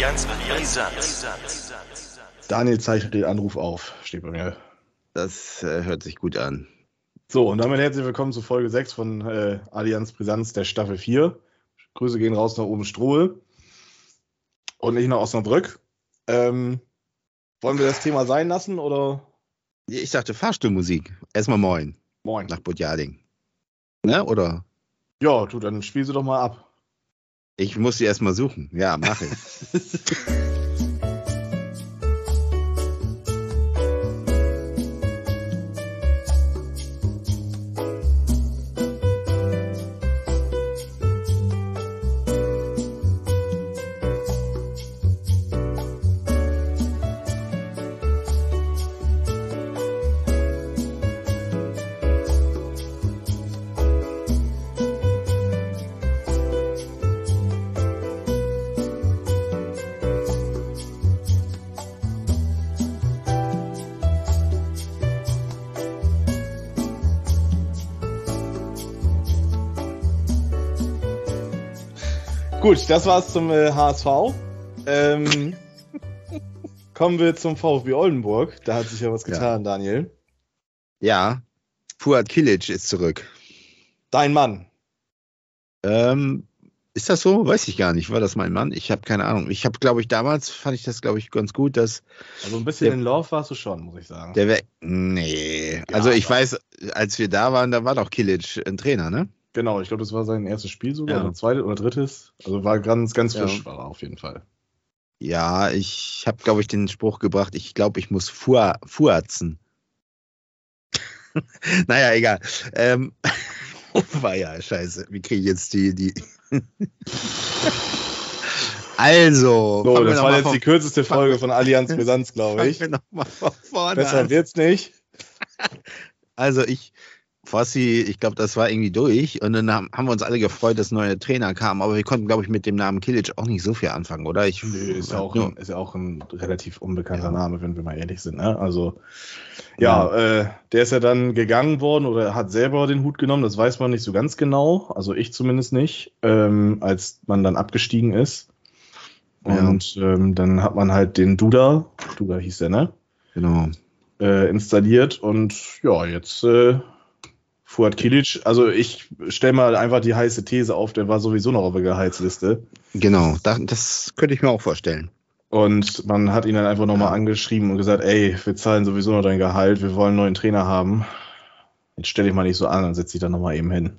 Brisant. Daniel zeichnet den Anruf auf, steht bei mir. Das hört sich gut an. So, und damit herzlich willkommen zu Folge 6 von Allianz Brisanz der Staffel 4. Grüße gehen raus nach oben Strohe und nicht nach Osnabrück. Wollen wir das Thema sein lassen, oder? Ich dachte Fahrstuhlmusik. Erstmal moin. Moin. Nach Budjading. Ne, oder? Ja, du, dann spiel sie doch mal ab. Ich muss sie erstmal suchen. Ja, mache ich. Gut, das war's zum HSV. Kommen wir zum VfB Oldenburg. Da hat sich ja was getan, Daniel. Ja, Fuad Kilic ist zurück. Dein Mann. Ist das so? Weiß ich gar nicht. War das mein Mann? Ich habe keine Ahnung. Ich habe, glaube ich, damals fand ich das, glaube ich, ganz gut, dass... Also ein bisschen in Love warst du schon, muss ich sagen. Nee. Ja, also ich weiß, als wir da waren, da war doch Kilic ein Trainer, ne? Genau, ich glaube, das war sein erstes Spiel sogar, Ja. oder zweites oder drittes. Also war ganz frisch, war er auf jeden Fall. Ja, ich habe, glaube ich, den Spruch gebracht, ich glaube, ich muss fuatzen. Naja, egal. War ja scheiße. Wie kriege ich jetzt die... Also. So, das war jetzt die kürzeste Folge von Allianz Brisanz, glaube ich. Fangen wir nochmal von vorne Besser an. wird's nicht. Also Fossi, ich glaube, das war irgendwie durch. Und dann haben wir uns alle gefreut, dass neue Trainer kamen. Aber wir konnten, glaube ich, mit dem Namen Kilic auch nicht so viel anfangen, oder? Ist ja auch ein relativ unbekannter Name, wenn wir mal ehrlich sind. Ne? Also, der ist ja dann gegangen worden oder hat selber den Hut genommen. Das weiß man nicht so ganz genau. Also ich zumindest nicht, als man dann abgestiegen ist. Und dann hat man halt den Duda hieß der, ne? Genau. Installiert. Und ja, jetzt... Fuad Kilic, also ich stelle mal einfach die heiße These auf, der war sowieso noch auf der Gehaltsliste. Genau, das könnte ich mir auch vorstellen. Und man hat ihn dann einfach nochmal angeschrieben und gesagt, ey, wir zahlen sowieso noch dein Gehalt, wir wollen einen neuen Trainer haben. Jetzt stell dich mal nicht so an, dann setz dich dann nochmal eben hin.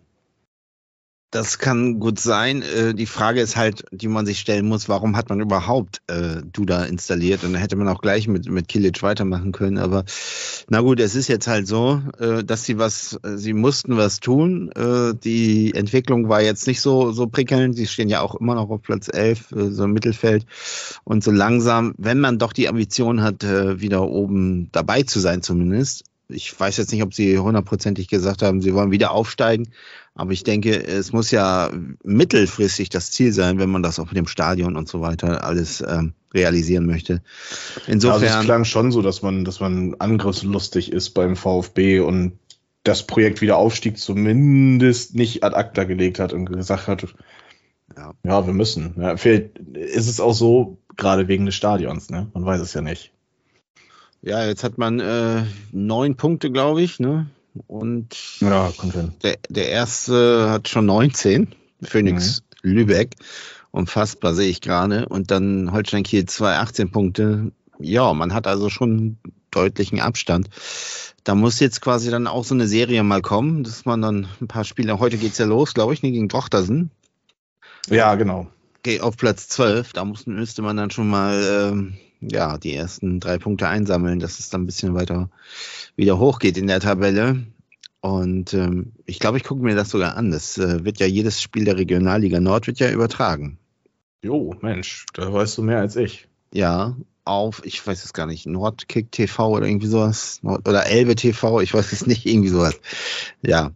Das kann gut sein. Die Frage ist halt, die man sich stellen muss, warum hat man überhaupt Duda installiert? Und da hätte man auch gleich mit Kilic weitermachen können. Aber na gut, es ist jetzt halt so, dass sie mussten was tun. Die Entwicklung war jetzt nicht so prickelnd. Sie stehen ja auch immer noch auf Platz 11, so im Mittelfeld. Und so langsam, wenn man doch die Ambition hat, wieder oben dabei zu sein zumindest. Ich weiß jetzt nicht, ob sie hundertprozentig gesagt haben, sie wollen wieder aufsteigen. Aber ich denke, es muss ja mittelfristig das Ziel sein, wenn man das auch mit dem Stadion und so weiter alles realisieren möchte. Insofern. Also es klang schon so, dass man angriffslustig ist beim VfB und das Projekt Wiederaufstieg zumindest nicht ad acta gelegt hat und gesagt hat, ja wir müssen. Ja, vielleicht ist es auch so, gerade wegen des Stadions, ne? Man weiß es ja nicht. Ja, jetzt hat man 9 Punkte, glaube ich, ne? Und ja, kommt hin. Der erste hat schon 19, Phoenix Lübeck. Unfassbar, sehe ich gerade. Und dann Holstein Kiel 2, 18 Punkte. Ja, man hat also schon deutlichen Abstand. Da muss jetzt quasi dann auch so eine Serie mal kommen, dass man dann ein paar Spiele, heute geht's ja los, glaube ich, gegen Drochtersen. Ja, genau. Okay, auf Platz 12, da müsste man dann schon mal die ersten 3 Punkte einsammeln, dass es dann ein bisschen weiter wieder hochgeht in der Tabelle. Und ich glaube, ich gucke mir das sogar an. Das wird ja jedes Spiel der Regionalliga Nord wird ja übertragen. Jo, Mensch, da weißt du mehr als ich. Ja, ich weiß es gar nicht, Nordkick TV oder irgendwie sowas. Oder Elbe TV, ich weiß es nicht, irgendwie sowas. Ja.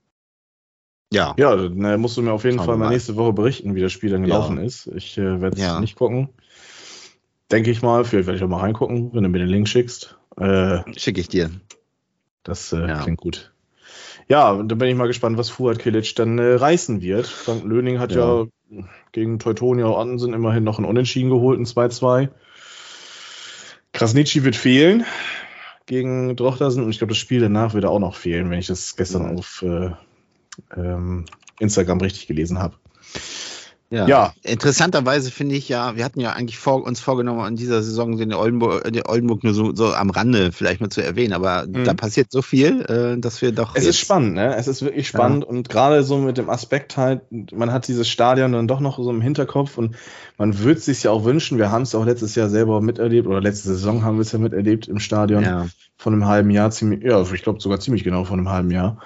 Ja, dann musst du mir auf jeden Schauen Fall wir mal mal. nächste Woche berichten, wie das Spiel dann gelaufen ist. Ich werde es nicht gucken. Denke ich mal. Vielleicht werde ich auch mal reingucken, wenn du mir den Link schickst. Schicke ich dir. Das klingt gut. Ja, und da bin ich mal gespannt, was Fuad Kilic dann reißen wird. Frank Löning hat ja gegen Teutonia Ottensen immerhin noch ein Unentschieden geholt, ein 2-2. Krasnitschi wird fehlen gegen Drochtersen und ich glaube, das Spiel danach wird auch noch fehlen, wenn ich das gestern auf Instagram richtig gelesen habe. Ja. Interessanterweise finde ich ja, wir hatten ja eigentlich uns vorgenommen, in dieser Saison den Oldenburg nur so am Rande vielleicht mal zu erwähnen, aber da passiert so viel, dass wir doch. Es ist spannend, ne? Es ist wirklich spannend und gerade so mit dem Aspekt halt, man hat dieses Stadion dann doch noch so im Hinterkopf und man würde es sich ja auch wünschen, wir haben es auch letztes Jahr selber miterlebt oder letzte Saison haben wir es ja miterlebt im Stadion von einem halben Jahr, ich glaube sogar ziemlich genau von einem halben Jahr.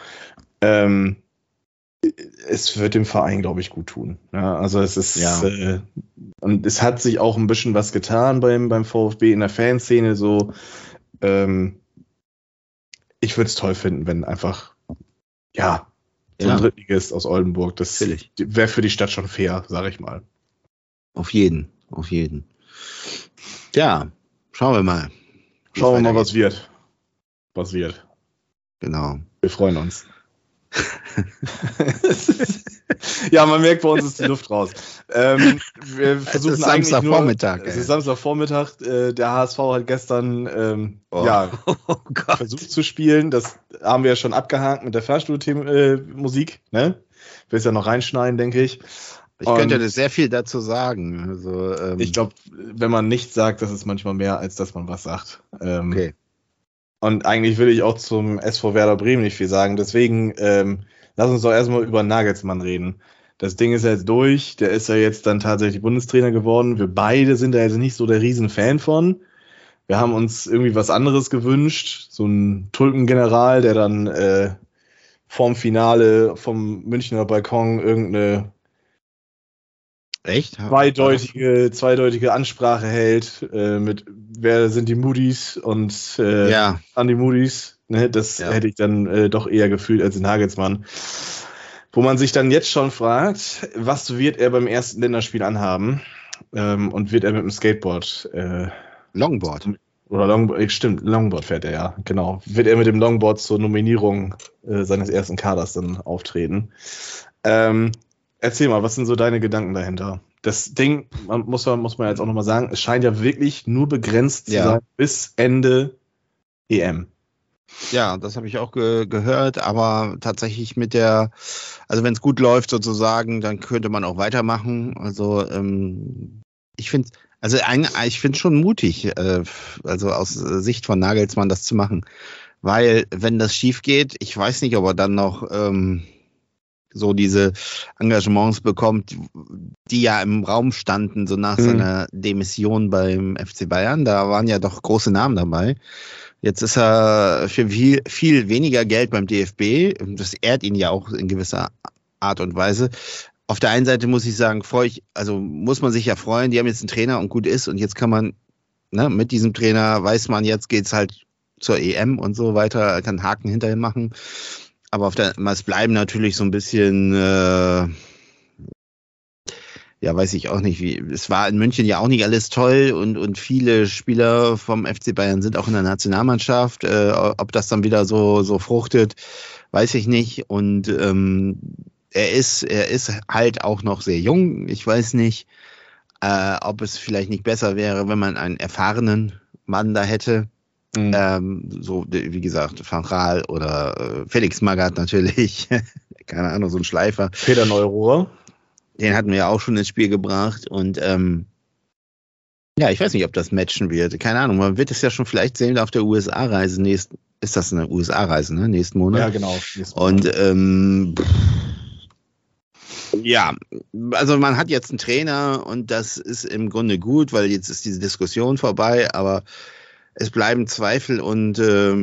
Es wird dem Verein, glaube ich, gut tun. Ja, also es ist und es hat sich auch ein bisschen was getan beim VfB in der Fanszene. So, ich würde es toll finden, wenn einfach so ein Drittligist aus Oldenburg, das wäre für die Stadt schon fair, sage ich mal. Auf jeden. Ja, schauen wir mal. Was wird. Genau. Wir freuen uns. Ja, man merkt, bei uns ist die Luft raus. Wir versuchen es ist Samstagvormittag. Es ist Samstagvormittag. Der HSV hat gestern versucht zu spielen. Das haben wir ja schon abgehakt mit der Fahrstuhlmusik. Ne? Ich will es ja noch reinschneiden, denke ich. Ich könnte da sehr viel dazu sagen. Also, ich glaube, wenn man nichts sagt, das ist manchmal mehr, als dass man was sagt. Okay. Und eigentlich will ich auch zum SV Werder Bremen nicht viel sagen. Deswegen lass uns doch erstmal über Nagelsmann reden. Das Ding ist ja jetzt durch. Der ist ja jetzt dann tatsächlich Bundestrainer geworden. Wir beide sind da jetzt nicht so der Riesenfan von. Wir haben uns irgendwie was anderes gewünscht. So ein Tulpengeneral, der dann vorm Finale vom Münchner Balkon irgendeine zweideutige Ansprache hält mit wer sind die Moody's und Andy Moody's. Ne, das hätte ich dann doch eher gefühlt als Nagelsmann. Wo man sich dann jetzt schon fragt, was wird er beim ersten Länderspiel anhaben? Und wird er mit dem Skateboard Longboard. Oder Longboard, stimmt, Longboard fährt er, ja, genau. Wird er mit dem Longboard zur Nominierung seines ersten Kaders dann auftreten? Erzähl mal, was sind so deine Gedanken dahinter? Das Ding, muss man jetzt auch nochmal sagen, es scheint ja wirklich nur begrenzt zu sein bis Ende EM. Ja, das habe ich auch gehört, aber tatsächlich also wenn es gut läuft sozusagen, dann könnte man auch weitermachen. Also ich finde es schon mutig, also aus Sicht von Nagelsmann das zu machen. Weil wenn das schief geht, ich weiß nicht, ob er dann noch so diese Engagements bekommt, die ja im Raum standen, so nach seiner Demission beim FC Bayern. Da waren ja doch große Namen dabei. Jetzt ist er für viel weniger Geld beim DFB. Das ehrt ihn ja auch in gewisser Art und Weise. Auf der einen Seite muss ich sagen, muss man sich ja freuen, die haben jetzt einen Trainer und gut ist. Und jetzt kann man, mit diesem Trainer weiß man, jetzt geht's halt zur EM und so weiter, kann Haken hinterher machen. Aber es bleiben natürlich so ein bisschen, weiß ich auch nicht, es war in München ja auch nicht alles toll und viele Spieler vom FC Bayern sind auch in der Nationalmannschaft. Ob das dann wieder so fruchtet, weiß ich nicht. Und er ist halt auch noch sehr jung. Ich weiß nicht, ob es vielleicht nicht besser wäre, wenn man einen erfahrenen Mann da hätte. So, wie gesagt, Van Gaal oder Felix Magath natürlich. Keine Ahnung, so ein Schleifer. Peter Neururer. Den hatten wir ja auch schon ins Spiel gebracht und ich weiß nicht, ob das matchen wird. Keine Ahnung, man wird es ja schon vielleicht sehen auf der USA-Reise. Ist das eine USA-Reise, ne? Nächsten Monat? Ja, genau. Und also man hat jetzt einen Trainer und das ist im Grunde gut, weil jetzt ist diese Diskussion vorbei, aber es bleiben Zweifel und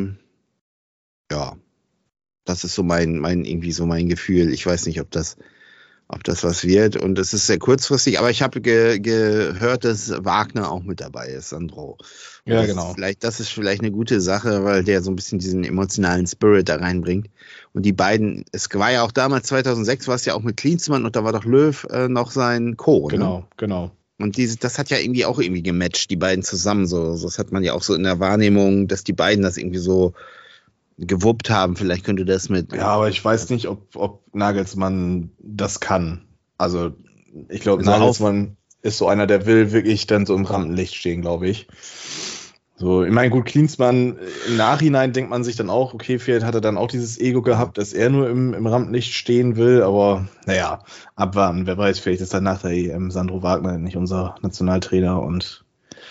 das ist so mein Gefühl. Ich weiß nicht, ob das was wird und es ist sehr kurzfristig, aber ich habe gehört, dass Wagner auch mit dabei ist, Sandro. Ja, genau. Das ist vielleicht eine gute Sache, weil der so ein bisschen diesen emotionalen Spirit da reinbringt. Und die beiden, es war ja auch damals 2006, war es ja auch mit Klinsmann und da war doch Löw noch sein Co. Genau. Und das hat ja irgendwie auch gematcht, die beiden zusammen. So, das hat man ja auch so in der Wahrnehmung, dass die beiden das irgendwie so gewuppt haben. Vielleicht könnte das mit... Ja, aber ich weiß nicht, ob Nagelsmann das kann. Also ich glaube, Also Nagelsmann ist so einer, der will wirklich dann so im Rampenlicht stehen, glaube ich. So, ich meine, gut, Klinsmann, im Nachhinein denkt man sich dann auch, okay, vielleicht hat er dann auch dieses Ego gehabt, dass er nur im Rampenlicht stehen will, aber naja, abwarten, wer weiß, vielleicht ist dann nach der EM Sandro Wagner nicht unser Nationaltrainer und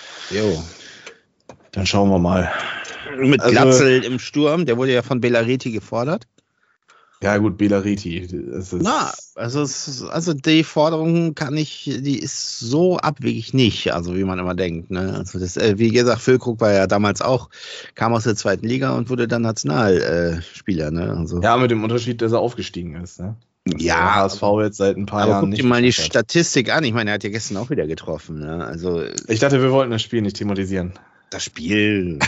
dann schauen wir mal. Mit Glatzel im Sturm, der wurde ja von Belariti gefordert. Ja gut, Belariti. Also die Forderung die ist so abwegig nicht, also wie man immer denkt. Ne? Also das, wie gesagt, Füllkrug war ja damals auch, kam aus der 2. Liga und wurde dann Nationalspieler. Ne? Also, ja, mit dem Unterschied, dass er aufgestiegen ist. Ne? Ja, HSV jetzt seit ein paar Jahren nicht. Guck dir mal die Statistik an. Ich meine, er hat ja gestern auch wieder getroffen. Ne? Also, ich dachte, wir wollten das Spiel nicht thematisieren. Das Spiel.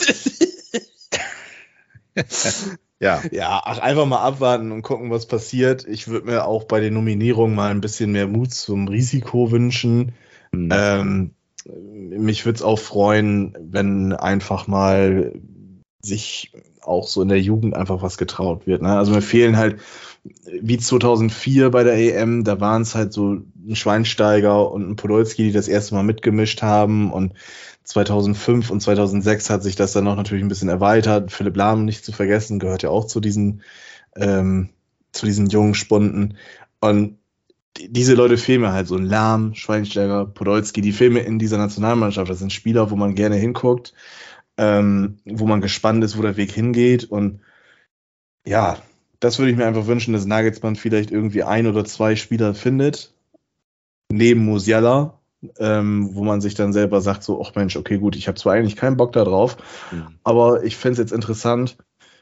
Ja, einfach mal abwarten und gucken, was passiert. Ich würde mir auch bei den Nominierungen mal ein bisschen mehr Mut zum Risiko wünschen. Mich würde es auch freuen, wenn einfach mal sich auch so in der Jugend einfach was getraut wird. Ne? Also mir fehlen halt, wie 2004 bei der EM, da waren es halt so ein Schweinsteiger und ein Podolski, die das erste Mal mitgemischt haben, und 2005 und 2006 hat sich das dann noch natürlich ein bisschen erweitert. Philipp Lahm nicht zu vergessen, gehört ja auch zu diesen jungen Spunden. Und diese Leute fehlen mir halt, so ein Lahm, Schweinsteiger, Podolski, die fehlen mir in dieser Nationalmannschaft. Das sind Spieler, wo man gerne hinguckt, wo man gespannt ist, wo der Weg hingeht. Und ja, das würde ich mir einfach wünschen, dass Nagelsmann vielleicht irgendwie 1 oder 2 Spieler findet, neben Musiala, wo man sich dann selber sagt, so, ach Mensch, okay, gut, ich habe zwar eigentlich keinen Bock da drauf, aber ich fände es jetzt interessant,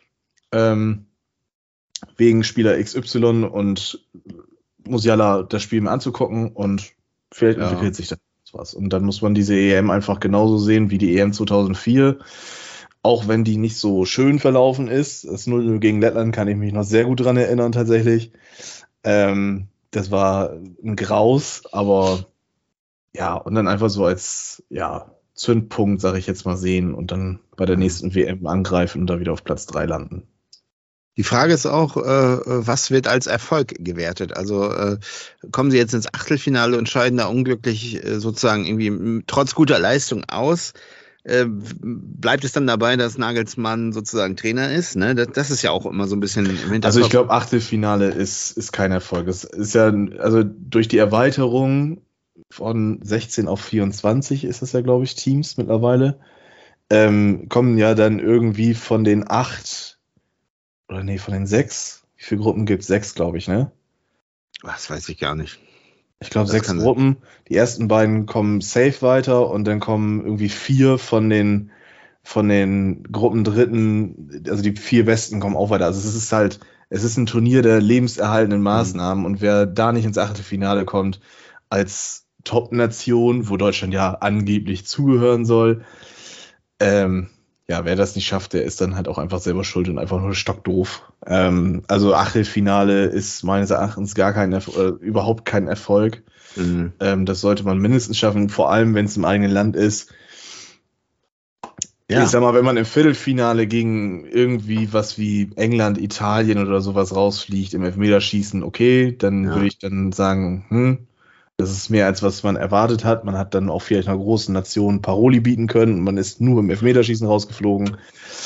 wegen Spieler XY und Musiala das Spiel mal anzugucken, und vielleicht entwickelt sich da was. Und dann muss man diese EM einfach genauso sehen wie die EM 2004, auch wenn die nicht so schön verlaufen ist. Das 0-0 gegen Lettland kann ich mich noch sehr gut dran erinnern, tatsächlich. Das war ein Graus, aber ja, und dann einfach so als Zündpunkt, sage ich jetzt mal, sehen und dann bei der nächsten WM angreifen und da wieder auf Platz 3 landen. Die Frage ist auch, was wird als Erfolg gewertet? Also kommen Sie jetzt ins Achtelfinale und scheiden da unglücklich sozusagen irgendwie trotz guter Leistung aus? Bleibt es dann dabei, dass Nagelsmann sozusagen Trainer ist? Ne? Das ist ja auch immer so ein bisschen im Hinterkopf. Also ich glaube, Achtelfinale ist kein Erfolg. Es ist ja, also durch die Erweiterung von 16 auf 24 ist das ja, glaube ich, Teams mittlerweile, kommen ja dann irgendwie von den 8 oder nee, von den 6. Wie viele Gruppen gibt es? 6, glaube ich, ne? Das weiß ich gar nicht. Ich glaube 6 Gruppen. Die ersten beiden kommen safe weiter und dann kommen irgendwie 4 von den Gruppen Dritten, also die 4 Besten kommen auch weiter. Also es ist ein Turnier der lebenserhaltenden Maßnahmen, und wer da nicht ins Achtelfinale kommt als Top-Nation, wo Deutschland ja angeblich zugehören soll, wer das nicht schafft, der ist dann halt auch einfach selber schuld und einfach nur stockdoof. Also Achtelfinale ist meines Erachtens überhaupt kein Erfolg. Das sollte man mindestens schaffen, vor allem wenn es im eigenen Land ist. Ja. Ich sag mal, wenn man im Viertelfinale gegen irgendwie was wie England, Italien oder sowas rausfliegt im Elfmeterschießen, okay, dann würde ich dann sagen, das ist mehr als was man erwartet hat. Man hat dann auch vielleicht einer großen Nation Paroli bieten können und man ist nur im Elfmeterschießen rausgeflogen.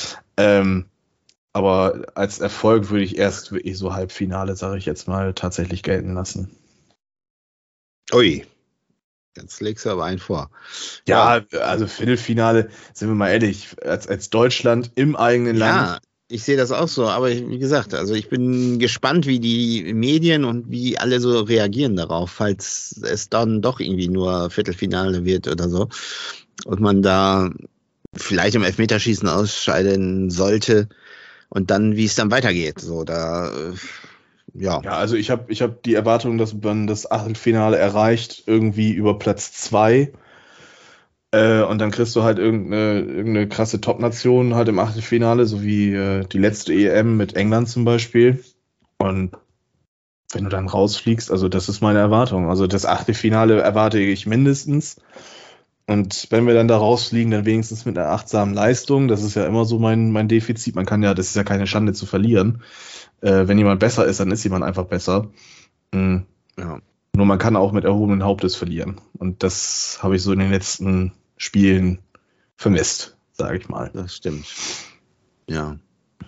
Aber als Erfolg würde ich erst wirklich so Halbfinale, sage ich jetzt mal, tatsächlich gelten lassen. Ui, jetzt legst du aber einen vor. Ja, also Viertelfinale, sind wir mal ehrlich, als Deutschland im eigenen Land. Ja, ich sehe das auch so, aber wie gesagt, also ich bin gespannt, wie die Medien und wie alle so reagieren darauf, falls es dann doch irgendwie nur Viertelfinale wird oder so und man da vielleicht im Elfmeterschießen ausscheiden sollte und dann, wie es dann weitergeht. So, Ja, also ich hab die Erwartung, dass man das Achtelfinale erreicht, irgendwie über Platz 2. Und dann kriegst du halt irgendeine krasse Top-Nation halt im Achtelfinale, so wie die letzte EM mit England zum Beispiel. Und wenn du dann rausfliegst, also das ist meine Erwartung. Also das Achtelfinale erwarte ich mindestens. Und wenn wir dann da rausfliegen, dann wenigstens mit einer achtsamen Leistung. Das ist ja immer so mein Defizit. Das ist ja keine Schande zu verlieren. Wenn jemand besser ist, dann ist jemand einfach besser. Ja. Nur man kann auch mit erhobenen Hauptes verlieren. Und das habe ich so in den letzten Spielen vermisst, sage ich mal. Das stimmt. Ja.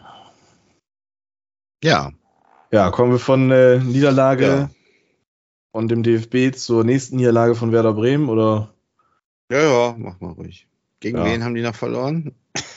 Ja. Ja, kommen wir von Niederlage und dem DFB zur nächsten Niederlage von Werder Bremen, oder? Ja, mach mal ruhig. Gegen wen haben die noch verloren?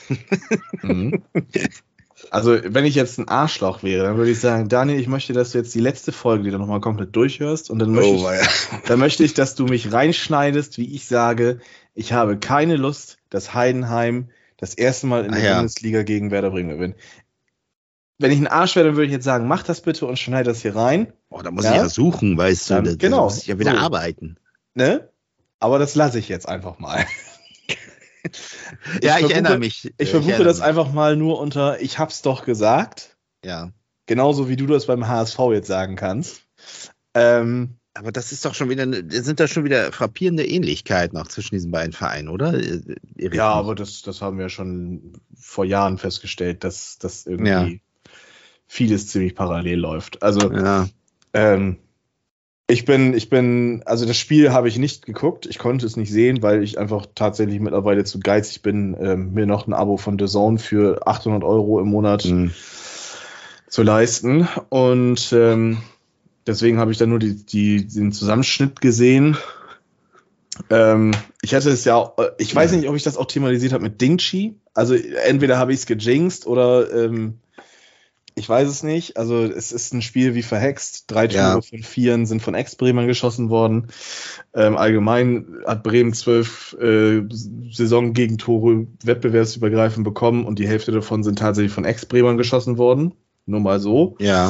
Also, wenn ich jetzt ein Arschloch wäre, dann würde ich sagen, Daniel, ich möchte, dass du jetzt die letzte Folge wieder nochmal komplett durchhörst und dann möchte ich, dass du mich reinschneidest, wie ich sage, ich habe keine Lust, dass Heidenheim das erste Mal in der Bundesliga gegen Werder Bremen gewinnt. Wenn ich ein Arsch wäre, dann würde ich jetzt sagen, mach das bitte und schneid das hier rein. Da muss ich ja suchen, weißt du. Dann, genau. Da muss ich ja wieder arbeiten. Ne? Aber das lasse ich jetzt einfach mal. Ich erinnere mich. Ich verbuche das einfach mal nur unter, ich hab's doch gesagt. Ja. Genauso wie du das beim HSV jetzt sagen kannst. Aber das ist doch sind da schon wieder frappierende Ähnlichkeiten auch zwischen diesen beiden Vereinen, oder? Ja, aber das haben wir schon vor Jahren festgestellt, dass das irgendwie vieles ziemlich parallel läuft. Also, also das Spiel habe ich nicht geguckt. Ich konnte es nicht sehen, weil ich einfach tatsächlich mittlerweile zu geizig bin, mir noch ein Abo von DAZN für 800 € im Monat zu leisten. Und deswegen habe ich dann nur den Zusammenschnitt gesehen. Ich hatte es ich weiß nicht, ob ich das auch thematisiert habe mit Dingchi. Also entweder habe ich es gejinxt oder ich weiß es nicht. Also es ist ein Spiel wie verhext. 3 Tore von 4 sind von Ex-Bremern geschossen worden. Allgemein hat Bremen 12 Saisongegentore wettbewerbsübergreifend bekommen und die Hälfte davon sind tatsächlich von Ex-Bremern geschossen worden. Nur mal so. Ja.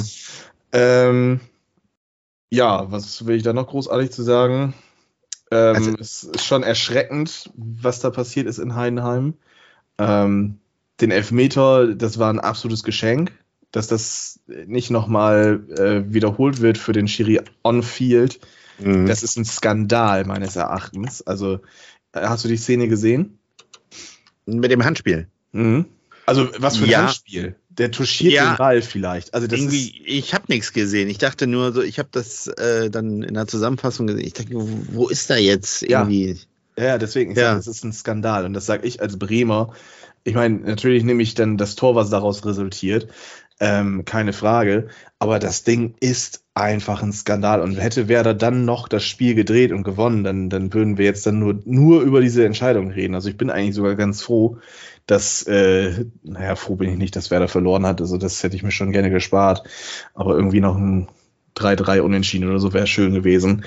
Was will ich da noch großartig zu sagen? Es ist schon erschreckend, was da passiert ist in Heidenheim. Den Elfmeter, das war ein absolutes Geschenk. Dass das nicht nochmal wiederholt wird für den Schiri on-field, das ist ein Skandal meines Erachtens. Also, hast du die Szene gesehen? Mit dem Handspiel? Also, was für ein Handspiel? Der touchiert den Ball vielleicht. Also, ich habe nichts gesehen. Ich dachte nur so, ich habe das dann in der Zusammenfassung gesehen. Ich dachte, wo ist da jetzt irgendwie? Ja, deswegen, ich sage, das ist ein Skandal. Und das sage ich als Bremer. Ich meine, natürlich nehme ich dann das Tor, was daraus resultiert. Keine Frage. Aber das Ding ist einfach ein Skandal. Und hätte Werder dann noch das Spiel gedreht und gewonnen, dann würden wir jetzt dann nur über diese Entscheidung reden. Also ich bin eigentlich sogar ganz froh, dass, froh bin ich nicht, dass Werder verloren hat. Also das hätte ich mir schon gerne gespart. Aber irgendwie noch ein 3-3 Unentschieden oder so wäre schön gewesen.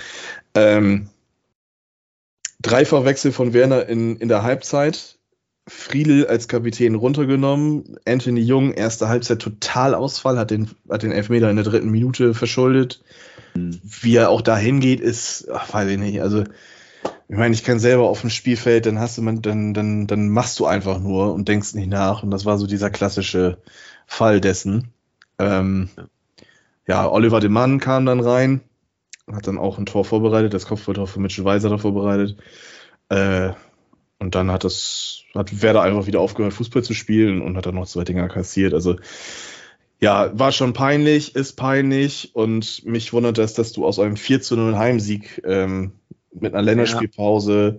Dreifachwechsel von Werner in der Halbzeit. Friedl als Kapitän runtergenommen. Anthony Jung, erste Halbzeit Totalausfall, hat den Elfmeter in der 3. Minute verschuldet. Wie er auch dahin geht, ist, weiß ich nicht. Also, ich meine, ich kann selber auf dem Spielfeld, dann machst du einfach nur und denkst nicht nach. Und das war so dieser klassische Fall dessen. Oliver de Mann kam dann rein, hat dann auch ein Tor vorbereitet, das Kopfballtor von Mitchell Weiser da vorbereitet. Und dann hat Werder einfach wieder aufgehört, Fußball zu spielen und hat dann noch 2 Dinger kassiert. Also, war schon peinlich, ist peinlich und mich wundert es, dass du aus einem 4-0 Heimsieg mit einer Länderspielpause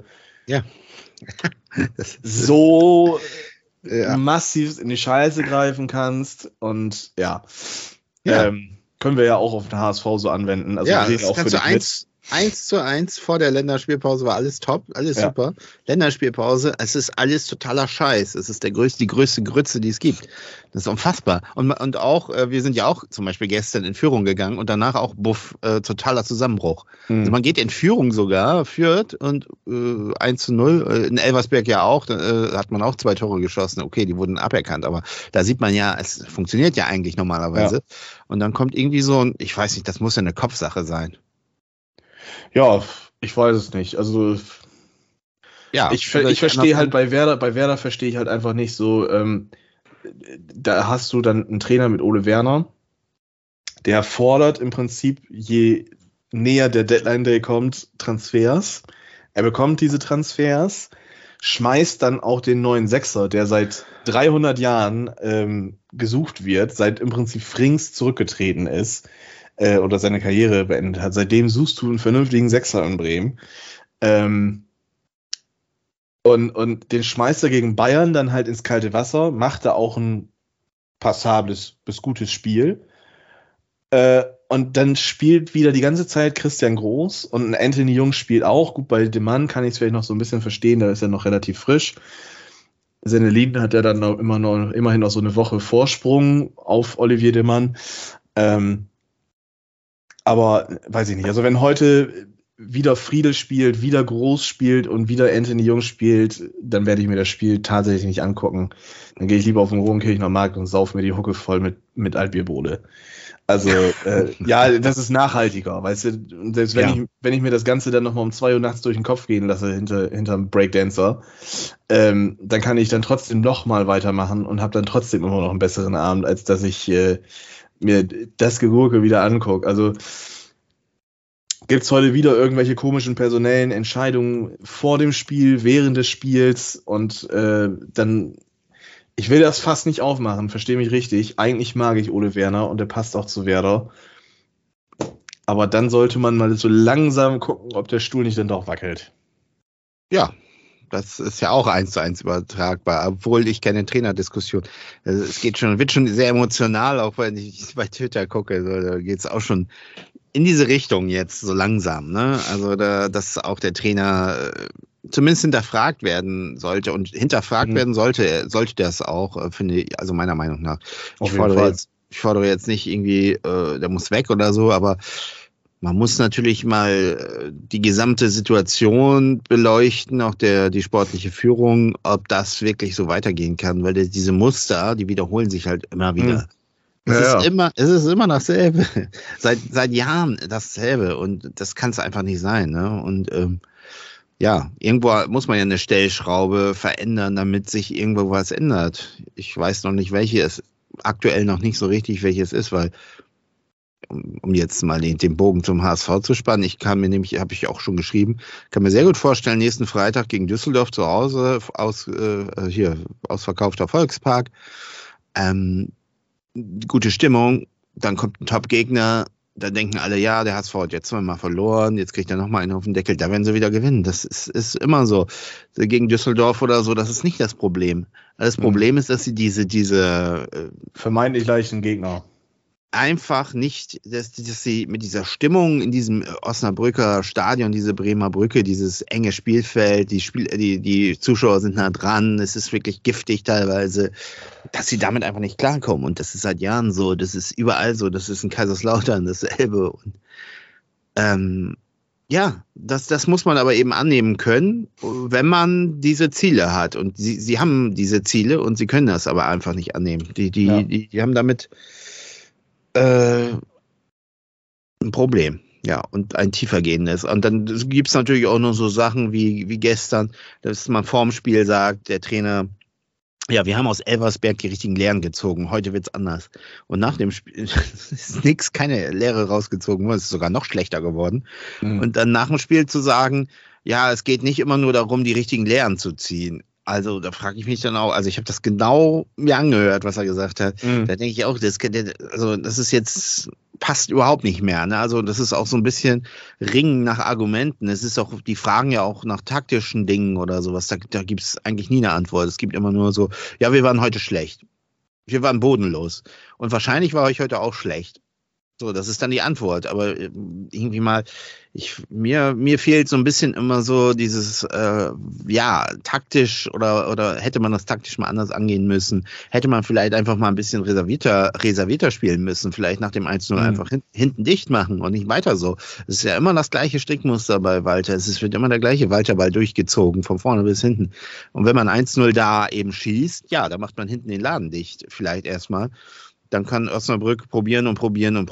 so massiv in die Scheiße greifen kannst. Und können wir ja auch auf den HSV so anwenden. Also das auch kannst du 1:1 vor der Länderspielpause war alles top, alles super. Länderspielpause, es ist alles totaler Scheiß. Es ist die größte Grütze, die es gibt. Das ist unfassbar. Und auch, wir sind ja auch zum Beispiel gestern in Führung gegangen und danach auch totaler Zusammenbruch. Also man geht in Führung sogar, führt und 1:0, in Elversberg ja auch, da hat man auch 2 Tore geschossen. Okay, die wurden aberkannt, aber da sieht man ja, es funktioniert ja eigentlich normalerweise. Ja. Und dann kommt irgendwie so ich weiß nicht, das muss ja eine Kopfsache sein. Ja, ich weiß es nicht. Also ich verstehe halt bei Werder verstehe ich halt einfach nicht so, da hast du dann einen Trainer mit Ole Werner, der fordert im Prinzip, je näher der Deadline Day kommt, Transfers. Er bekommt diese Transfers, schmeißt dann auch den neuen Sechser, der seit 300 Jahren gesucht wird, seit im Prinzip Frings zurückgetreten ist oder seine Karriere beendet hat. Seitdem suchst du einen vernünftigen Sechser in Bremen. Und den schmeißt er gegen Bayern dann halt ins kalte Wasser, macht da auch ein passables bis gutes Spiel. Und dann spielt wieder die ganze Zeit Christian Groß und Anthony Jung spielt auch. Gut, bei dem Mann kann ich es vielleicht noch so ein bisschen verstehen, da ist er noch relativ frisch. Senelin hat ja dann immerhin noch so eine Woche Vorsprung auf Olivier de Mann. Aber weiß ich nicht, also wenn heute wieder Friedel spielt, wieder Groß spielt und wieder Anthony Jung spielt, dann werde ich mir das Spiel tatsächlich nicht angucken. Dann gehe ich lieber auf den Rodenkirchener Markt und sauf mir die Hucke voll mit Altbierbowle. Also, ja, das ist nachhaltiger, weißt du, und selbst wenn ich mir das Ganze dann nochmal um 2 Uhr nachts durch den Kopf gehen lasse hinterm Breakdancer, dann kann ich dann trotzdem nochmal weitermachen und habe dann trotzdem immer noch einen besseren Abend, als dass ich mir das Gegurke wieder angucke. Also, gibt's heute wieder irgendwelche komischen personellen Entscheidungen vor dem Spiel, während des Spiels und dann... Ich will das fast nicht aufmachen, verstehe mich richtig. Eigentlich mag ich Ole Werner und der passt auch zu Werder. Aber dann sollte man mal so langsam gucken, ob der Stuhl nicht dann doch wackelt. Ja, das ist ja auch 1:1 übertragbar, obwohl ich keine Trainerdiskussion. Also es wird schon sehr emotional, auch wenn ich bei Twitter gucke. Da geht es auch schon in diese Richtung jetzt so langsam. Ne? Also dass auch der Trainer zumindest hinterfragt werden sollte und hinterfragt werden sollte das auch, finde ich, also meiner Meinung nach. Ich fordere jetzt nicht irgendwie, der muss weg oder so, aber man muss natürlich mal die gesamte Situation beleuchten, auch die sportliche Führung, ob das wirklich so weitergehen kann, weil diese Muster, die wiederholen sich halt immer wieder. Es ist immer dasselbe. Seit Jahren dasselbe und das kann es einfach nicht sein. Ne? Und ja, irgendwo muss man ja eine Stellschraube verändern, damit sich irgendwo was ändert. Ich weiß noch nicht, welche es aktuell noch nicht so richtig, welches ist, weil um jetzt mal den Bogen zum HSV zu spannen, habe ich auch schon geschrieben, kann mir sehr gut vorstellen, nächsten Freitag gegen Düsseldorf zu Hause, ausverkaufter Volkspark, gute Stimmung, dann kommt ein Top-Gegner, da denken alle, ja, der HSV hat jetzt mal verloren, jetzt kriegt er nochmal einen auf den Deckel, da werden sie wieder gewinnen. Das ist immer so. Gegen Düsseldorf oder so, das ist nicht das Problem. Das Problem ist, dass sie diese vermeintlich leichten Gegner einfach nicht, dass sie mit dieser Stimmung in diesem Osnabrücker Stadion, diese Bremer Brücke, dieses enge Spielfeld, die Zuschauer sind nah dran, es ist wirklich giftig teilweise, dass sie damit einfach nicht klarkommen. Und das ist seit Jahren so, das ist überall so, das ist in Kaiserslautern dasselbe. Und ja, das muss man aber eben annehmen können, wenn man diese Ziele hat. Und sie haben diese Ziele und sie können das aber einfach nicht annehmen. Die haben damit ein Problem, ja, und ein tiefergehendes. Und dann gibt es natürlich auch noch so Sachen wie gestern, dass man vorm Spiel sagt, der Trainer, ja, wir haben aus Elversberg die richtigen Lehren gezogen, heute wird's anders. Und nach dem Spiel ist keine Lehre rausgezogen worden, es ist sogar noch schlechter geworden. Und dann nach dem Spiel zu sagen, ja, es geht nicht immer nur darum, die richtigen Lehren zu ziehen. Also da frage ich mich dann auch, also ich habe das genau mir angehört, was er gesagt hat. Da denke ich auch, das ist jetzt, passt überhaupt nicht mehr. Ne? Also das ist auch so ein bisschen Ringen nach Argumenten. Es ist auch, die fragen ja auch nach taktischen Dingen oder sowas. Da gibt es eigentlich nie eine Antwort. Es gibt immer nur so, ja, wir waren heute schlecht. Wir waren bodenlos. Und wahrscheinlich war ich heute auch schlecht. So, das ist dann die Antwort. Aber irgendwie mal, mir fehlt so ein bisschen immer so dieses, taktisch oder hätte man das taktisch mal anders angehen müssen. Hätte man vielleicht einfach mal ein bisschen reservierter spielen müssen. Vielleicht nach dem 1:0 einfach hinten dicht machen und nicht weiter so. Es ist ja immer das gleiche Strickmuster bei Walter. Wird immer der gleiche Walterball durchgezogen, von vorne bis hinten. Und wenn man 1:0 da eben schießt, ja, da macht man hinten den Laden dicht. Vielleicht erstmal. Dann kann Osnabrück probieren und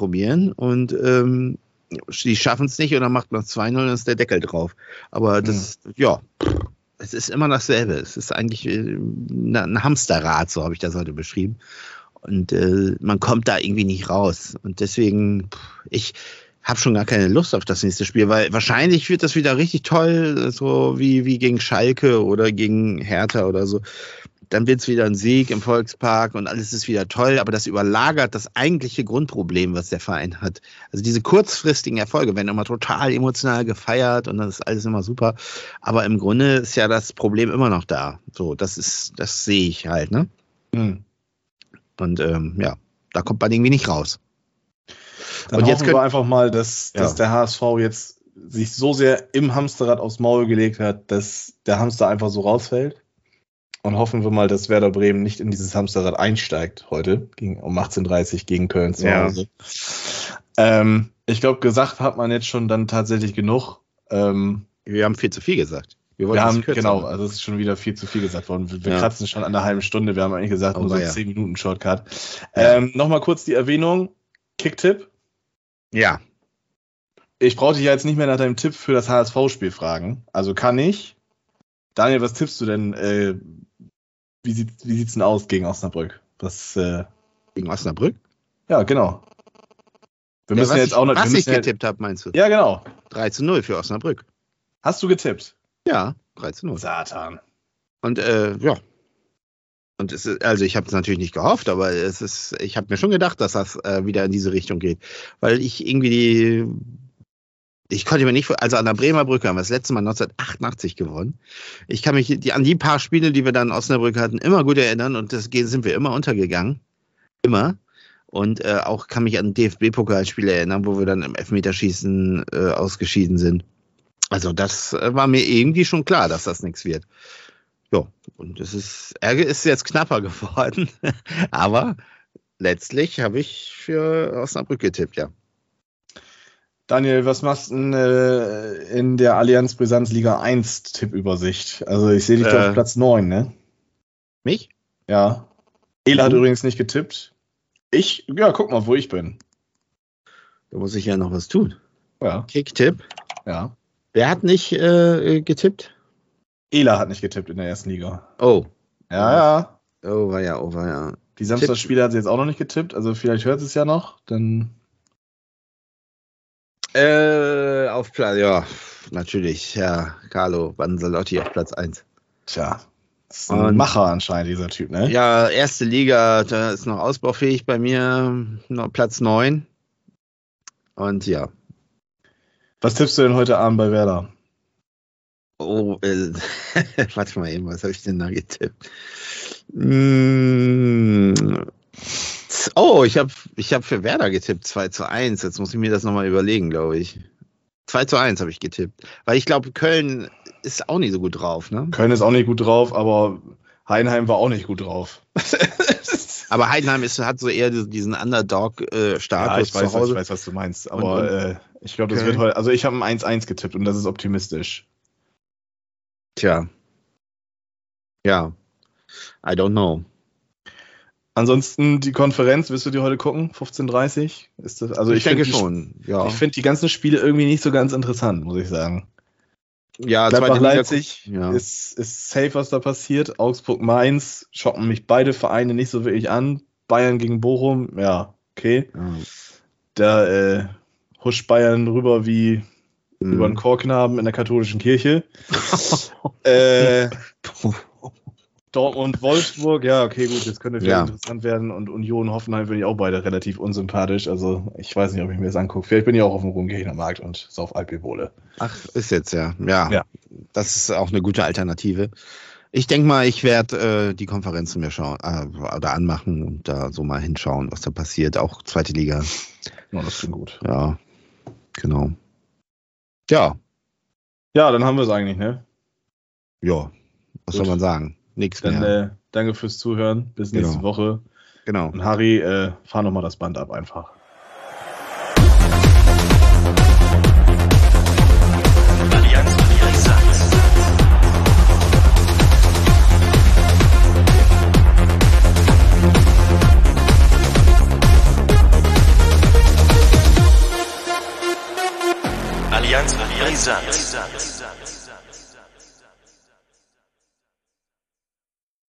die schaffen es nicht und dann macht man 2:0 und ist der Deckel drauf. Aber es ist immer dasselbe. Es ist eigentlich ein Hamsterrad, so habe ich das heute beschrieben. Und man kommt da irgendwie nicht raus. Und deswegen, ich habe schon gar keine Lust auf das nächste Spiel, weil wahrscheinlich wird das wieder richtig toll, so wie gegen Schalke oder gegen Hertha oder so. Dann wird es wieder ein Sieg im Volkspark und alles ist wieder toll, aber das überlagert das eigentliche Grundproblem, was der Verein hat. Also diese kurzfristigen Erfolge werden immer total emotional gefeiert und das ist alles immer super, aber im Grunde ist ja das Problem immer noch da. So, das sehe ich halt, ne? Und da kommt man irgendwie nicht raus. Dann und jetzt wir einfach mal, dass der HSV jetzt sich so sehr im Hamsterrad aufs Maul gelegt hat, dass der Hamster einfach so rausfällt. Und hoffen wir mal, dass Werder Bremen nicht in dieses Hamsterrad einsteigt heute um 18:30 Uhr gegen Köln zu Hause. Ich glaube, gesagt hat man jetzt schon dann tatsächlich genug. Wir haben viel zu viel gesagt. Also es ist schon wieder viel zu viel gesagt worden. Wir kratzen schon an einer halben Stunde. Wir haben eigentlich gesagt, nur so 10 Minuten Shortcut. Nochmal kurz die Erwähnung. Kicktipp. Ja. Ich brauche dich ja jetzt nicht mehr nach deinem Tipp für das HSV-Spiel fragen. Also kann ich. Daniel, was tippst du denn? Wie sieht's denn aus gegen Osnabrück? Gegen Osnabrück? Ja, genau. Wir müssen jetzt auch noch. Was ich getippt habe, meinst du? Ja, genau. 3:0 für Osnabrück. Hast du getippt? Ja, 3:0. Satan. Und Und ich habe es natürlich nicht gehofft, aber ich habe mir schon gedacht, dass das wieder in diese Richtung geht. Weil ich konnte mir nicht, also an der Bremer Brücke haben wir das letzte Mal 1988 gewonnen. Ich kann mich an die paar Spiele, die wir dann in Osnabrück hatten, immer gut erinnern und sind wir immer untergegangen. Immer. Und auch kann mich an DFB-Pokalspiele erinnern, wo wir dann im Elfmeterschießen ausgeschieden sind. Also das war mir irgendwie schon klar, dass das nichts wird. Ja, und Ärger ist jetzt knapper geworden. Aber letztlich habe ich für Osnabrück getippt, ja. Daniel, was machst du denn in der Allianz Brisanz Liga 1 Tippübersicht? Also ich sehe dich auf Platz 9, ne? Mich? Ja. Ela hat übrigens nicht getippt. Guck mal, wo ich bin. Da muss ich ja noch was tun. Ja. Kicktipp. Ja. Wer hat nicht getippt? Ela hat nicht getippt in der ersten Liga. Oh. Ja. Oh, war ja. Die Samstagsspiele hat sie jetzt auch noch nicht getippt, also vielleicht hört sie es ja noch, dann... Auf Platz, ja, natürlich, ja, Carlo Banzalotti auf Platz 1. Tja, das ist ein Macher anscheinend, dieser Typ, ne? Ja, erste Liga, da ist noch ausbaufähig bei mir, noch Platz 9. Und ja. Was tippst du denn heute Abend bei Werder? Oh, warte mal eben, was habe ich denn da getippt? Oh, ich hab für Werder getippt, 2:1. Jetzt muss ich mir das nochmal überlegen, glaube ich. 2:1 habe ich getippt. Weil ich glaube, Köln ist auch nicht so gut drauf, ne? Köln ist auch nicht gut drauf, aber Heidenheim war auch nicht gut drauf. Aber Heidenheim hat so eher diesen Underdog-Status ja, ich zu weiß, was du meinst. Aber ich glaube, das wird heute... Also ich habe ein 1:1 getippt und das ist optimistisch. Tja. Ja. I don't know. Ansonsten die Konferenz, wirst du die heute gucken? 15:30? Ist das, also ich denke schon, ja. Ich finde die ganzen Spiele irgendwie nicht so ganz interessant, muss ich sagen. Ja, Gladbach-Leipzig ist safe, was da passiert. Augsburg-Mainz schocken mich beide Vereine nicht so wirklich an. Bayern gegen Bochum, ja, okay. Ja. Da huscht Bayern rüber wie über einen Chorknaben in der katholischen Kirche. Dortmund, Wolfsburg, ja, okay, gut, jetzt könnte vielleicht interessant werden. Und Union, Hoffenheim finde ich auch beide relativ unsympathisch. Also ich weiß nicht, ob ich mir das angucke. Vielleicht bin ich auch auf dem Rumgehender Markt und sauf Alpibole. Ach, ist jetzt ja. Das ist auch eine gute Alternative. Ich denke mal, ich werde die Konferenz mir schauen oder anmachen und da so mal hinschauen, was da passiert. Auch zweite Liga. Ja, das klingt gut. Ja, genau. Ja. Ja, dann haben wir es eigentlich, ne? Ja, was soll man sagen? Nichts mehr. Dann danke fürs Zuhören. Bis nächste Woche. Genau. Und Harry, fahr nochmal das Band ab einfach. Allianz Brisanz.